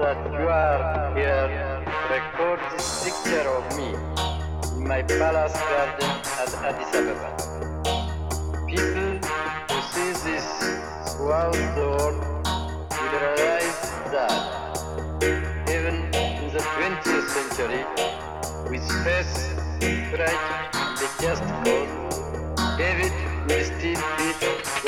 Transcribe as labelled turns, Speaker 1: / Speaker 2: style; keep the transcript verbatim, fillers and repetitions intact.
Speaker 1: that you are here to record this picture of me in my palace garden at Addis Ababa. People who see this throughout the world will realize that even in the twentieth century, with faith, courage, and a just cause, David will still beat